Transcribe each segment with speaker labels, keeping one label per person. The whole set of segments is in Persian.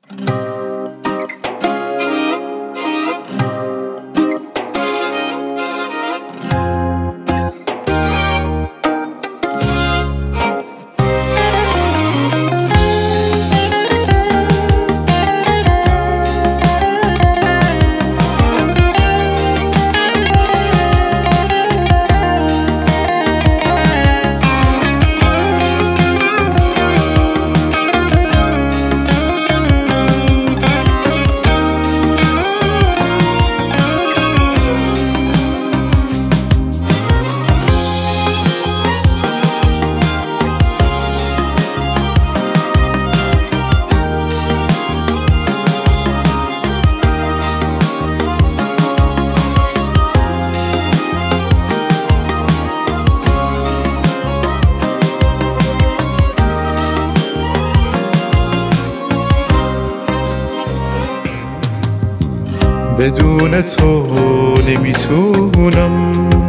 Speaker 1: بدون تو نمیتونم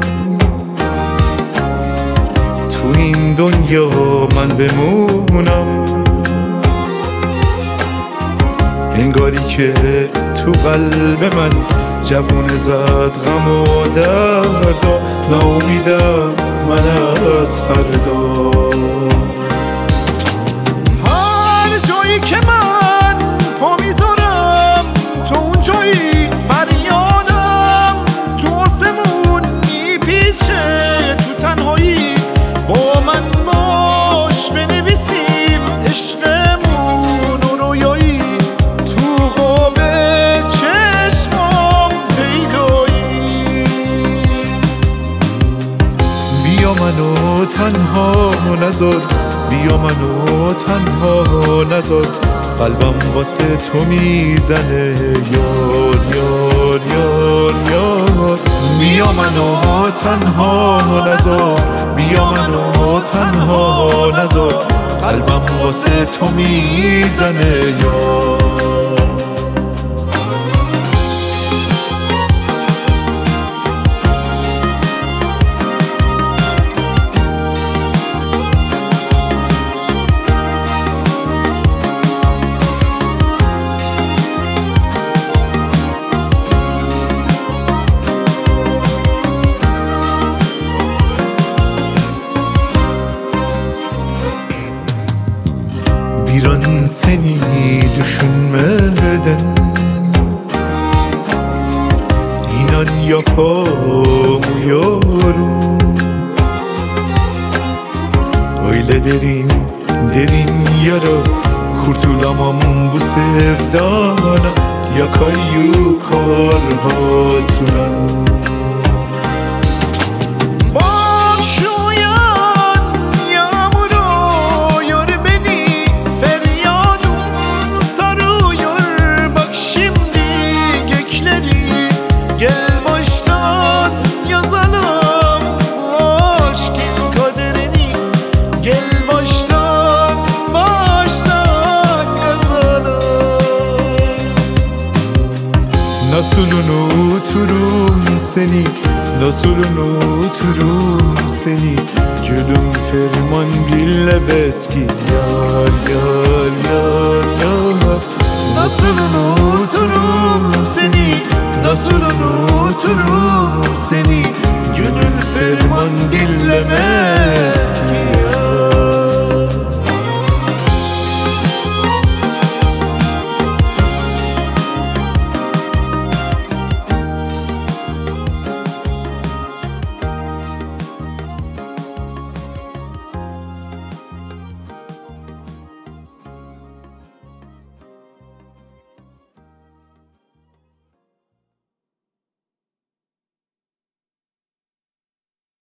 Speaker 1: تو این دنیا من بمونم، انگاری که تو قلب من جوون زد غم و درد و ناامیدم من از فردا.
Speaker 2: هر جایی که من پا میذارم تو اون جایی فریادم، تو آسمون میپیچه تو تنهایی، با من باش بنویسیم عشقمون و رویایی، تو قاب چشمام پیدایی.
Speaker 1: بیا منو تنها نذار، بیا منو تنها نذار، قلبم واسه تو میزنه یار یار یار یار. بیا منو تنها نذار، بیا منو تنها نذار، قلبم واسه تو میزنه یار. Biran seni düşünmeden İnan yapamıyorum. Öyle derin derin yara, kurtulamam bu sevdana, yakar yukar hatıran.
Speaker 2: Gel baştan yazalım bu aşkın kaderini, gel baştan yazalım.
Speaker 1: Nasıl unuturum seni, nasıl unuturum seni, gülüm ferman bile beski yar yar yar yar.
Speaker 2: Nasıl unuturum seni, nasıl unuturum seni, gönül ferman dinlemez ki.